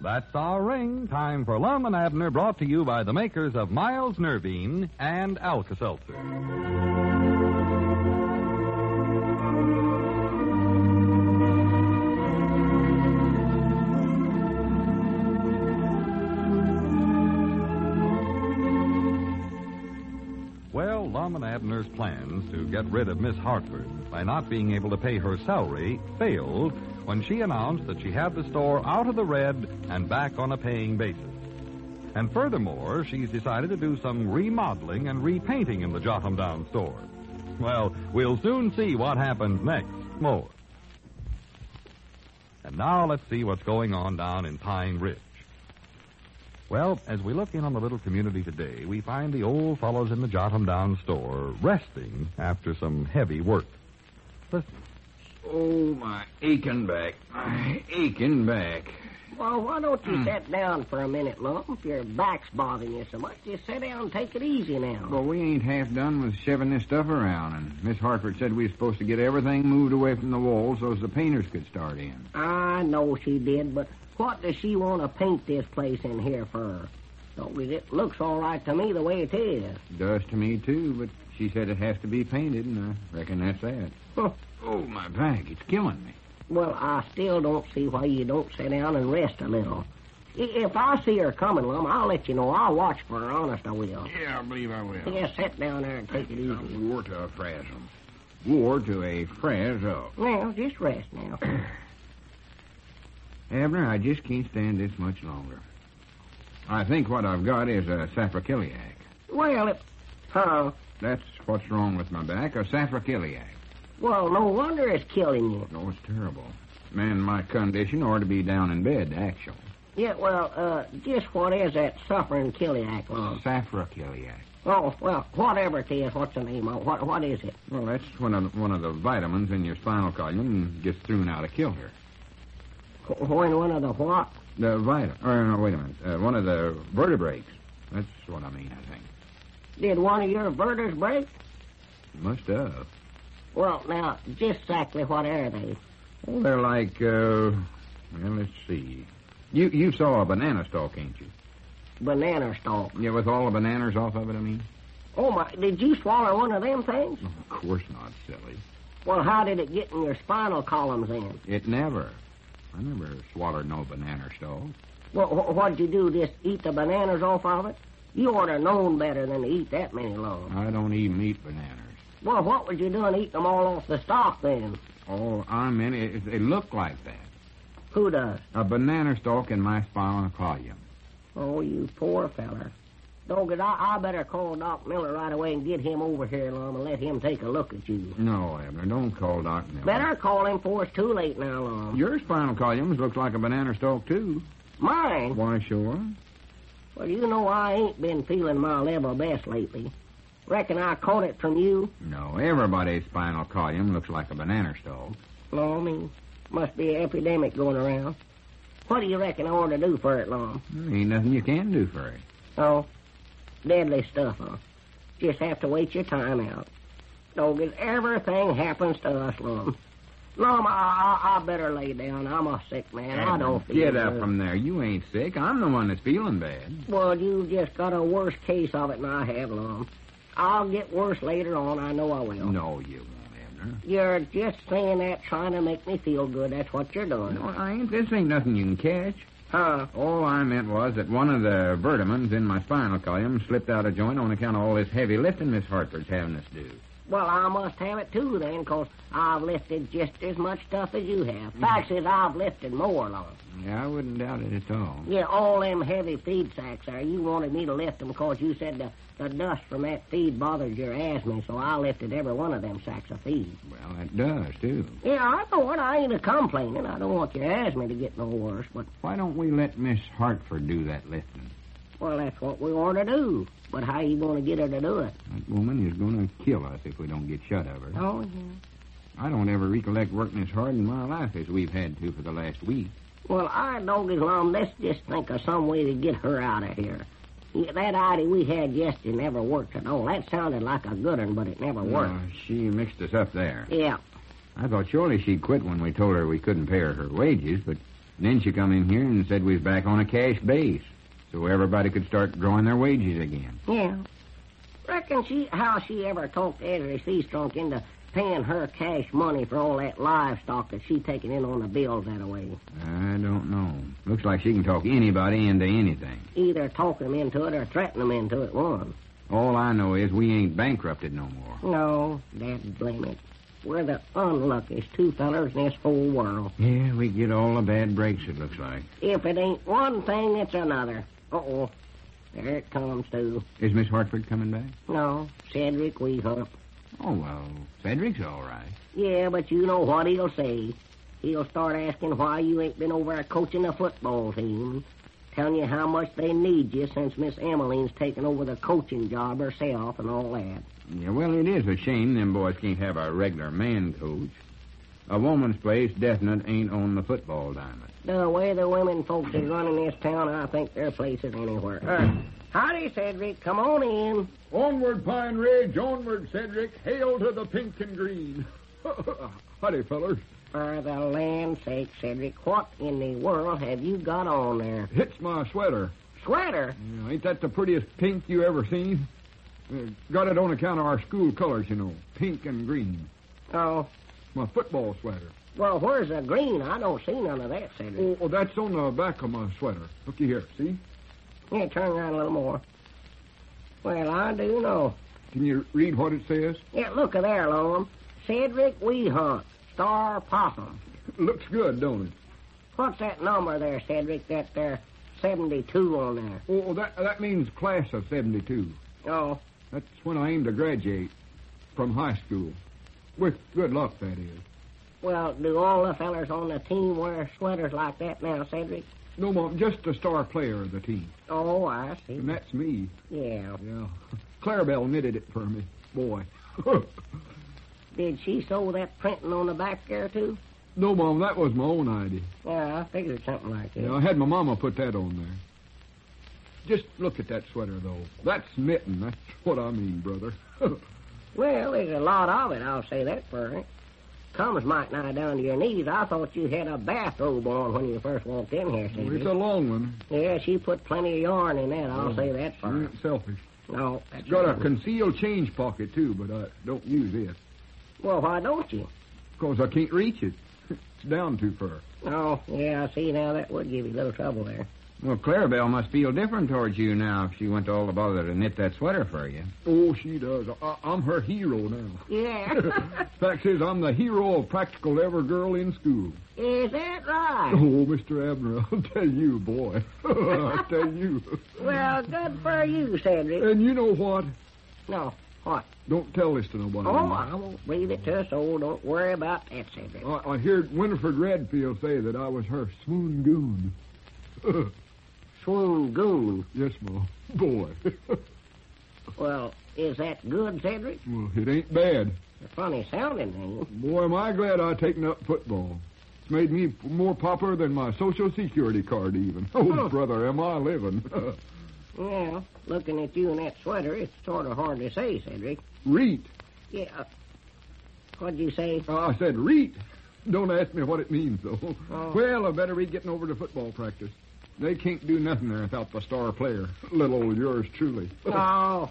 That's our ring. Time for Lum and Abner, brought to you by the makers of Miles Nervine and Alka-Seltzer. Well, Lum and Abner's plans to get rid of Miss Hartford by not being able to pay her salary failed when she announced that she had the store out of the red and back on a paying basis. And furthermore, she's decided to do some remodeling and repainting in the Jotham Down store. Well, we'll soon see what happens next. More. And now let's see what's going on down in Pine Ridge. Well, as we look in on the little community today, we find the old fellows in the Jotham Down store resting after some heavy work. Listen. Oh, my aching back. My aching back. Well, why don't you sit down for a minute, Lum? If your back's bothering you so much, just sit down and take it easy now. Well, we ain't half done with shoving this stuff around, and Miss Hartford said we were supposed to get everything moved away from the wall so as the painters could start in. I know she did, but what does she want to paint this place in here for? It looks all right to me the way it is. It does to me, too, but she said it has to be painted, and I reckon that's that. Oh, my back, it's killing me. Well, I still don't see why you don't sit down and rest a little. If I see her coming, Lum, I'll let you know. I'll watch for her, honest I will. Yeah, I believe I will. Yeah, sit down there and take it easy. War to a frazzle. War to a frazzle. Well, just rest now. Abner, I just can't stand this much longer. I think what I've got is a sacroiliac. Well, That's what's wrong with my back, a sacroiliac. Well, no wonder it's killing you. Oh, it's terrible. Man in my condition ought to be down in bed, actually. Yeah, well, just what is that suffering kiliac, Lum? Sacroiliac. Oh, well, whatever it is, what's the name of it? What is it? Well, that's one of the vitamins in your spinal column gets thrown out of kilter. When one of the what? The vitamin. No, wait a minute. One of the vertebrates. That's what I mean, I think. Did one of your vertebras break? Must have. Well, now, just exactly what are they? Well, they're like, well, let's see. You saw a banana stalk, ain't you? Banana stalk? Yeah, with all the bananas off of it, I mean. Oh, my, did you swallow one of them things? Oh, of course not, silly. Well, how did it get in your spinal columns then? It never. I never swallowed no banana stalk. Well, what'd you do, just eat the bananas off of it? You ought to have known better than to eat that many long. I don't even eat bananas. Well, what was you doing eating them all off the stalk then? Oh, I mean, it looked like that. Who does? A banana stalk in my spinal column. Oh, you poor feller. Dogged, I better call Doc Miller right away and get him over here, Lum, and let him take a look at you. No, Abner, don't call Doc Miller. Better call him before it's too late now, Lum. Your spinal column looks like a banana stalk, too. Mine? Why, sure. Well, you know I ain't been feeling my level best lately. Reckon I caught it from you? No, everybody's spinal column looks like a banana stalk. No, I mean, must be an epidemic going around. What do you reckon I ought to do for it, Lum? Ain't nothing you can do for it. Oh, deadly stuff, huh? Just have to wait your time out. Dogged, everything happens to us, Lum. Lum, I better lay down. I'm a sick man. I don't feel Get good. up from there. You ain't sick. I'm the one that's feeling bad. Well, you just got a worse case of it than I have, Lum. I'll get worse later on. I know I will. No, you won't, Abner. You're just saying that trying to make me feel good. That's what you're doing. No, I ain't. This ain't nothing you can catch. Huh? All I meant was that one of the vitamins in my spinal column slipped out of joint on account of all this heavy lifting Miss Hartford's having us do. Well, I must have it, too, then, 'cause I've lifted just as much stuff as you have. Fact is, I've lifted more, Lum. Yeah, I wouldn't doubt it at all. Yeah, all them heavy feed sacks there. You wanted me to lift them because you said the dust from that feed bothered your asthma, so I lifted every one of them sacks of feed. Well, it does, too. Yeah, I know it. I ain't a-complaining. I don't want your asthma to get no worse, but... Why don't we let Miss Hartford do that lifting? Well, that's what we ought to do. But how you going to get her to do it? That woman is going to kill us if we don't get shut of her. Oh, yeah. I don't ever recollect working as hard in my life as we've had to for the last week. Well, I don't get along. Let's just think of some way to get her out of here. Yeah, that idea we had yesterday never worked at all. That sounded like a good one, but it never worked. She mixed us up there. Yeah. I thought surely she'd quit when we told her we couldn't pay her wages, but And then she come in here and said we was back on a cash base, so everybody could start drawing their wages again. Yeah. Reckon how she ever talked Ezra Seastrunk into paying her cash money for all that livestock that she taking in on the bills that way. I don't know. Looks like she can talk anybody into anything. Either talk them into it or threaten them into it, one. All I know is we ain't bankrupted no more. No, Dad blame it. We're the unluckiest two fellers in this whole world. Yeah, we get all the bad breaks, it looks like. If it ain't one thing, it's another. Uh-oh. There it comes, too. Is Miss Hartford coming back? No, Cedric Weehunt. Oh, well, Cedric's all right. Yeah, but you know what he'll say. He'll start asking why you ain't been over there coaching the football team. Telling you how much they need you since Miss Emmeline's taken over the coaching job herself and all that. Yeah, well, it is a shame them boys can't have a regular man coach. A woman's place definite ain't on the football diamond. The way the women folks is running this town, I think their place is anywhere. Howdy, Cedric. Come on in. Onward, Pine Ridge, onward, Cedric. Hail to the pink and green. Howdy, fellers. For the land's sake, Cedric, what in the world have you got on there? It's my sweater. Sweater? Yeah, ain't that the prettiest pink you ever seen? Got it on account of our school colors, you know, pink and green. Oh. My football sweater. Well, where's the green? I don't see none of that, Cedric. Oh, that's on the back of my sweater. Looky here, see? Yeah, turn around a little more. Well, I do know. Can you read what it says? Yeah, look there, Lone. Cedric Weehunt, Star Possum. Looks good, don't it? What's that number there, Cedric? That there 72 on there. Oh, that means class of 72. Oh. That's when I aim to graduate from high school. With good luck, that is. Well, do all the fellers on the team wear sweaters like that now, Cedric? No, Mom, just the star player of the team. Oh, I see. And that's me. Yeah. Yeah. Clarabelle knitted it for me. Boy. Did she sew that printing on the back there, too? No, Mom, that was my own idea. Yeah, I figured something like that. Yeah, I had my mama put that on there. Just look at that sweater, though. That's knitting. That's what I mean, brother. Well, there's a lot of it, I'll say that for it. Comes might nigh down to your knees. I thought you had a bathrobe on when you first walked in here, Cedric. It's a long one. Yeah, she put plenty of yarn in that, I'll say that for You her. ain't selfish. No, that's It's got a right. concealed change pocket, too, but I don't use it. Well, why don't you? Because I can't reach it. It's down too far. Oh, yeah, I see now. That would give you a little trouble there. Well, Clarabelle must feel different towards you now if she went to all the bother to knit that sweater for you. Oh, she does. I'm her hero now. Yeah. Fact is, I'm the hero of practical every girl in school. Is that right? Oh, Mr. Abner, I'll tell you, boy. I'll tell you. Well, good for you, Cedric. And you know what? No, what? Don't tell this to nobody. Oh, I won't breathe it to a soul. Don't worry about that, Cedric. I heard Winifred Redfield say that I was her swoon goon. Swoon goon. Yes, Ma. Boy. Well, is that good, Cedric? Well, it ain't bad. A funny sounding name. Boy, am I glad I taken up football. It's made me more popular than my Social Security card, even. Oh, brother, am I living. Well, looking at you in that sweater, it's sort of hard to say, Cedric. Reet. Yeah. What'd you say? I said reet. Don't ask me what it means, though. Oh. Well, I better be getting over to football practice. They can't do nothing there without the star player. Little old yours truly. Oh,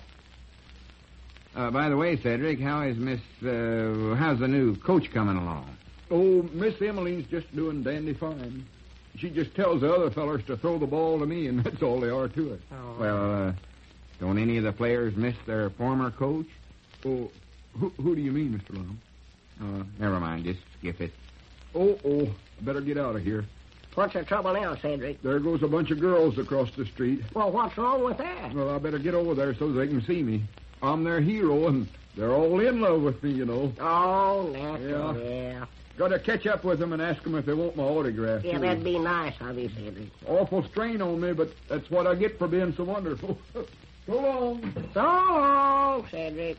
By the way, Cedric, how's the new coach coming along? Oh, Miss Emmeline's just doing dandy fine. She just tells the other fellers to throw the ball to me, and that's all they are to it. oh. Well, don't any of the players miss their former coach? Oh, who do you mean, Mr. Lum? Never mind, just skip it. Oh, I better get out of here. What's the trouble now, Cedric? There goes a bunch of girls across the street. Well, what's wrong with that? Well, I better get over there so they can see me. I'm their hero, and they're all in love with me, you know. Oh, natural, yeah. Got to catch up with them and ask them if they want my autograph. Yeah, too. that'd be nice of you, Cedric. Awful strain on me, but that's what I get for being so wonderful. So long. So long, Cedric.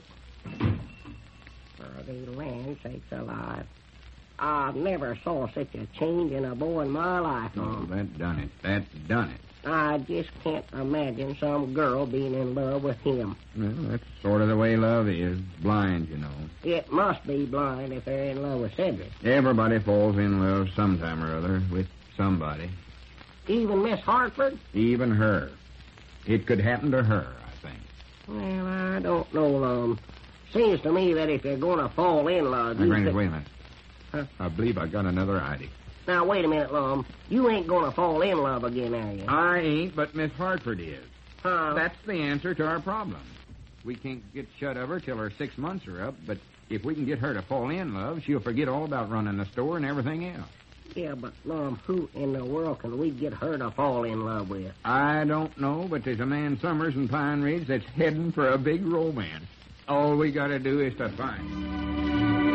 For the land sakes alive. I never saw such a change in a boy in my life. Oh, that done it. That's done it. I just can't imagine some girl being in love with him. Well, that's sort of the way love is. Blind, you know. It must be blind if they're in love with Cedric. Everybody falls in love sometime or other with Somebody. Even Miss Hartford? Even her. It could happen to her, I think. Well, I don't know, Lum. Seems to me that if you're going to fall in love... Now, Granny, wait a minute. Huh? I believe I got another idea. Now, wait a minute, Lum. You ain't going to fall in love again, are you? I ain't, but Miss Hartford is. Huh? That's the answer to our problem. We can't get shut of her till her 6 months are up, but if we can get her to fall in love, she'll forget all about running the store and everything else. Yeah, but, Lum, who in the world can we get her to fall in love with? I don't know, but there's a man Summers in Pine Ridge that's heading for a big romance. All we got to do is to find him.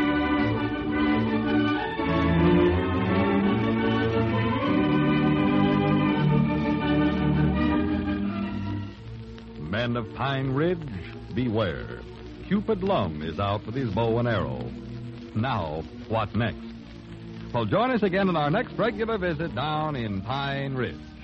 Men of Pine Ridge, beware. Cupid Lum is out with his bow and arrow. Now, what next? Well, join us again in our next regular visit down in Pine Ridge.